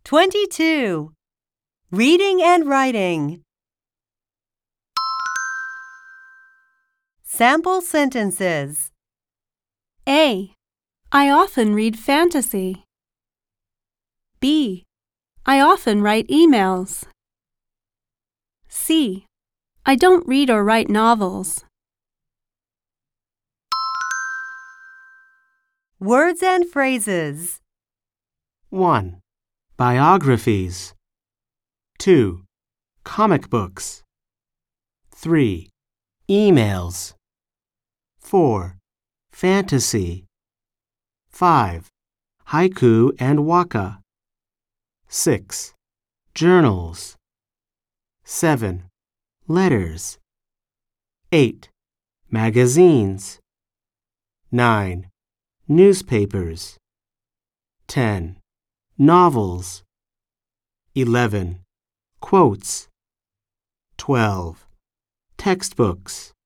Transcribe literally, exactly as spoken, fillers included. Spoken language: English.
twenty-two. Reading and writing. Sample sentences. A. I often read fantasy. B. I often write emails. C. I don't read or write novels. Words and phrases. one. Biographies. two. Comic books. three. Emails. four. Fantasy. five. Haiku and waka. six. Journals. seven. Letters. eight. Magazines. nine. Newspapers. ten. Novels. eleven. Quotes. twelve. Textbooks.